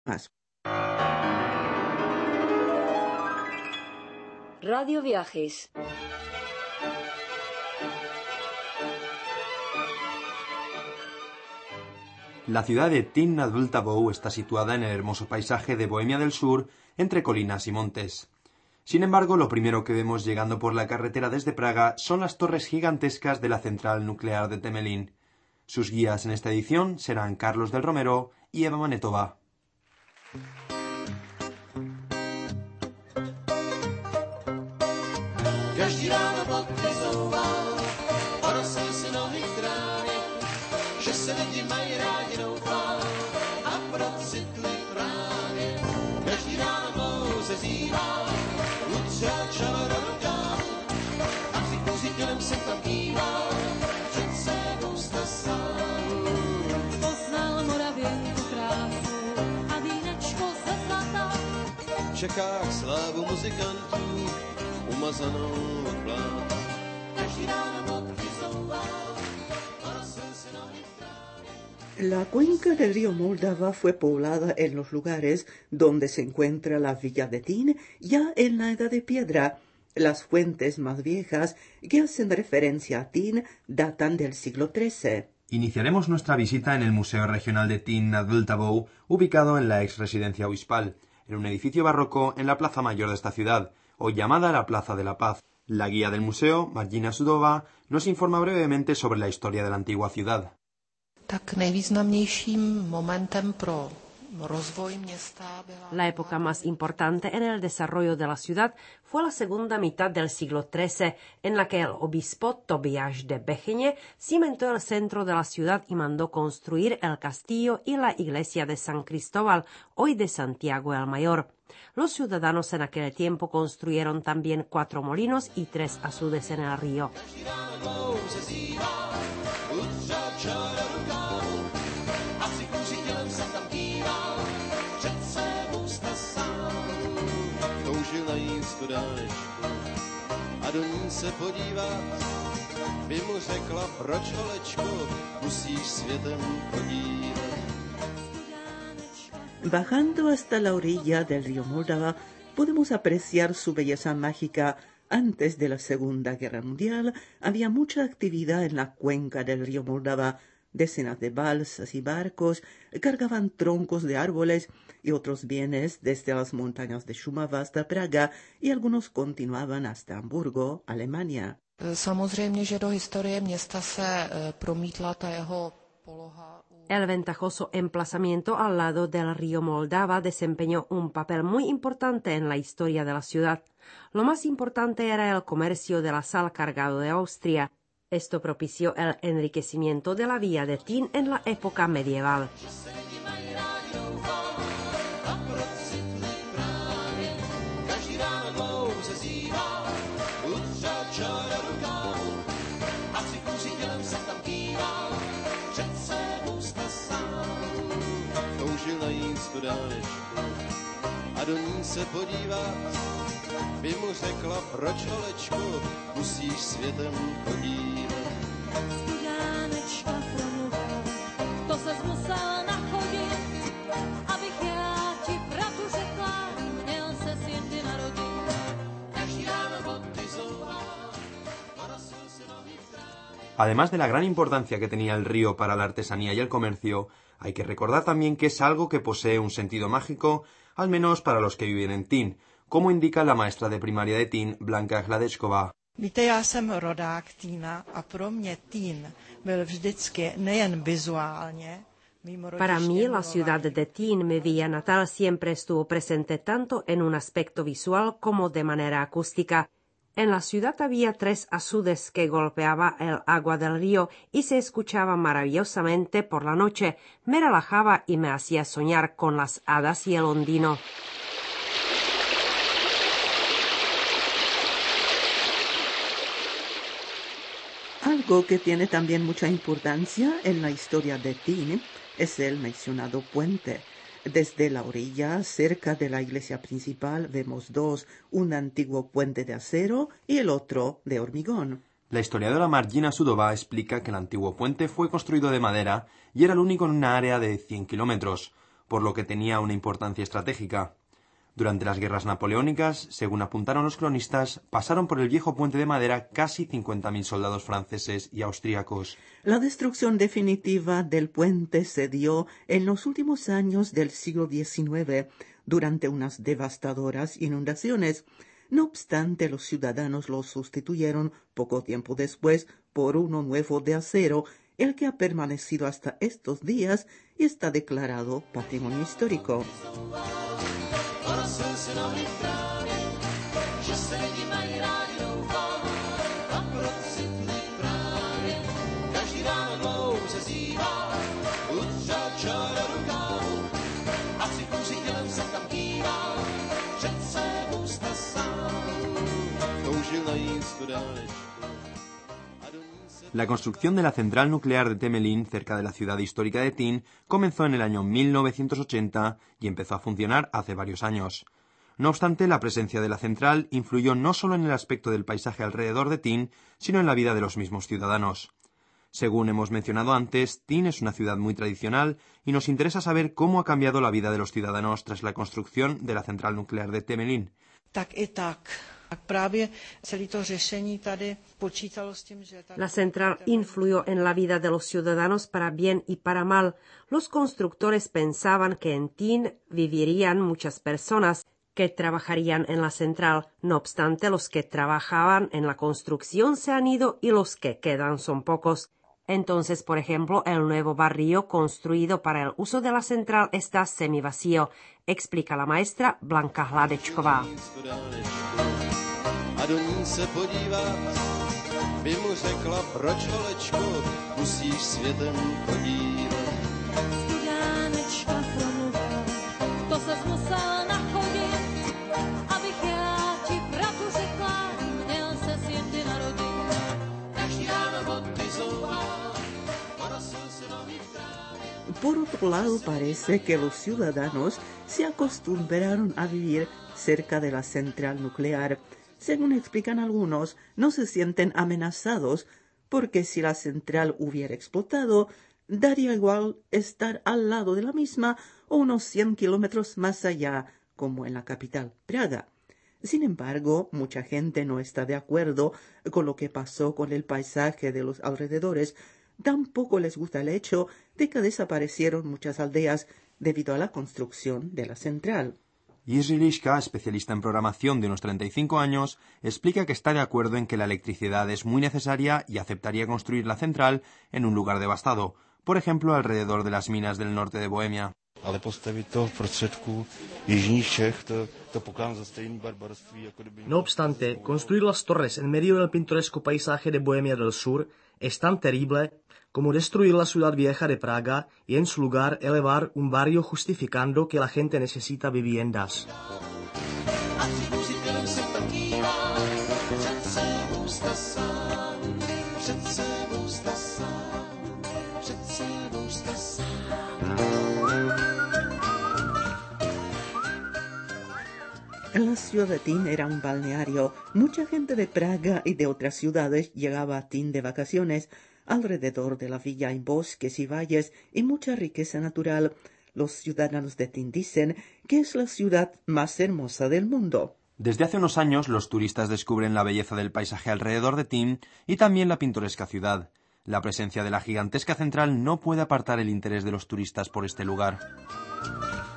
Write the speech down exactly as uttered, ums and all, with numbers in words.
Radio Viajes. La ciudad de Tin nad Vltavou está situada en el hermoso paisaje de Bohemia del Sur, entre colinas y montes. Sin embargo, lo primero que vemos llegando por la carretera desde Praga son las torres gigantescas de la central nuclear de Temelín. Sus guías en esta edición serán Carlos del Romero y Eva Manetova. Čekách slávu muzikantů, umazanou od blát. Každý ráno bodky zouvá, porosl si nohy v trávě. La cuenca del río Moldava fue poblada en los lugares donde se encuentra la villa de Tin ya en la Edad de Piedra. Las fuentes más viejas que hacen referencia a Tin datan del siglo trece. Iniciaremos nuestra visita en el Museo Regional de Tin nad Vltavou, ubicado en la ex residencia obispal, en un edificio barroco en la plaza mayor de esta ciudad, hoy llamada la Plaza de la Paz. La guía del museo, Margina Sudova, nos informa brevemente sobre la historia de la antigua ciudad. Tak nejvýznamnějším momentem pro rozvoj města byla... La época más importante en el desarrollo de la ciudad fue la segunda mitad del siglo trece, en la que el obispo Tobias de Bechyně cimentó el centro de la ciudad y mandó construir el castillo y la iglesia de San Cristóbal, hoy de Santiago el Mayor. Los ciudadanos en aquel tiempo construyeron también cuatro molinos y tres azudes en el río. A do ní se podívat, by mu řekla, proč holečko, musíš světem podívat. Bajando hasta la orilla del río Moldava, podemos apreciar su belleza mágica. Antes de la Segunda Guerra Mundial, había mucha actividad en la cuenca del río Moldava. Decenas de balsas y barcos cargaban troncos de árboles y otros bienes desde las montañas de Šumava hasta Praga, y algunos continuaban hasta Hamburgo, Alemania. Samozřejmě, že do historie města se promítla ta jeho poloha. El ventajoso emplazamiento al lado del río Moldava desempeñó un papel muy importante en la historia de la ciudad. Lo más importante era el comercio de la sal cargado de Austria. Esto propició el enriquecimiento de la villa de Tin en la época medieval. A do ní se podívat, by mu řekla, proč holečko, musíš světem podívat. Studánečka promluvila, to ses musela nachodit, abych já ti pravdu řekla, měl ses jindy narodit. Každý ráno boty zouvá, porosil si nohy v trávě. Además de la gran importancia que tenía el río para la artesanía y el comercio, hay que recordar también que es algo que posee un sentido mágico, al menos para los que viven en Tin, como indica la maestra de primaria de Tin, Blanka Hladečková. Víte, já jsem rodák Týna a pro mě Tin byl vždycky nejen vizuálně. Para mí, la ciudad de Tin, mi villa natal, siempre estuvo presente tanto en un aspecto visual como de manera acústica. En la ciudad había tres azudes que golpeaba el agua del río y se escuchaba maravillosamente por la noche. Me relajaba y me hacía soñar con las hadas y el ondino. Algo que tiene también mucha importancia en la historia de Tin es el mencionado puente. Desde la orilla, cerca de la iglesia principal, vemos dos, un antiguo puente de acero y el otro de hormigón. La historiadora Margina Sudova explica que el antiguo puente fue construido de madera y era el único en una área de cien kilómetros. por lo que tenía una importancia estratégica. Durante las guerras napoleónicas, según apuntaron los cronistas, pasaron por el viejo puente de madera casi cincuenta mil soldados franceses y austríacos. La destrucción definitiva del puente se dio en los últimos años del siglo diecinueve, durante unas devastadoras inundaciones. No obstante, los ciudadanos lo sustituyeron poco tiempo después por uno nuevo de acero, el que ha permanecido hasta estos días y está declarado patrimonio histórico. La construcción de la central nuclear de Temelín, cerca de la ciudad histórica de Tin, comenzó en el año mil novecientos ochenta y empezó a funcionar hace varios años. No obstante, la presencia de la central influyó no solo en el aspecto del paisaje alrededor de Tin, sino en la vida de los mismos ciudadanos. Según hemos mencionado antes, Tin es una ciudad muy tradicional y nos interesa saber cómo ha cambiado la vida de los ciudadanos tras la construcción de la central nuclear de Temelín. Tak i tak. La central influyó en la vida de los ciudadanos para bien y para mal. Los constructores pensaban que en Tin vivirían muchas personas que trabajarían en la central. No obstante, los que trabajaban en la construcción se han ido y los que quedan son pocos. Entonces, por ejemplo, el nuevo barrio construido para el uso de la central está semivacío, explica la maestra Blanka Hladečková. A do ní se podívat, by mu řekla, proč holečko, musíš světem podívat. Studánečka promluvila, to ses musel nachodit, abych já ti pravdu řekla, měl ses jindy narodit. Každý ráno od ty zouvá, porosil se nový trávě. Por otro lado, parece que los ciudadanos se acostumbraron a vivir cerca de la central nuclear. Según explican algunos, no se sienten amenazados porque si la central hubiera explotado, daría igual estar al lado de la misma o unos cien kilómetros más allá, como en la capital, Praga. Sin embargo, mucha gente no está de acuerdo con lo que pasó con el paisaje de los alrededores. Tampoco les gusta el hecho de que desaparecieron muchas aldeas debido a la construcción de la central. Jiří Liška, especialista en programación de unos treinta y cinco años, explica que está de acuerdo en que la electricidad es muy necesaria y aceptaría construir la central en un lugar devastado, por ejemplo alrededor de las minas del norte de Bohemia. Ale postavit to v prostředku jižních Čech, to, to pokládám za stejný barbarství, jako kdyby... No obstante, construir las torres en medio del pintoresco paisaje de Bohemia del Sur es tan terrible como destruir la ciudad vieja de Praga y en su lugar elevar un barrio justificando que la gente necesita viviendas. La ciudad de Tin era un balneario. Mucha gente de Praga y de otras ciudades llegaba a Tin de vacaciones. Alrededor de la villa hay bosques y valles y mucha riqueza natural. Los ciudadanos de Tin dicen que es la ciudad más hermosa del mundo. Desde hace unos años los turistas descubren la belleza del paisaje alrededor de Tin y también la pintoresca ciudad. La presencia de la gigantesca central no puede apartar el interés de los turistas por este lugar.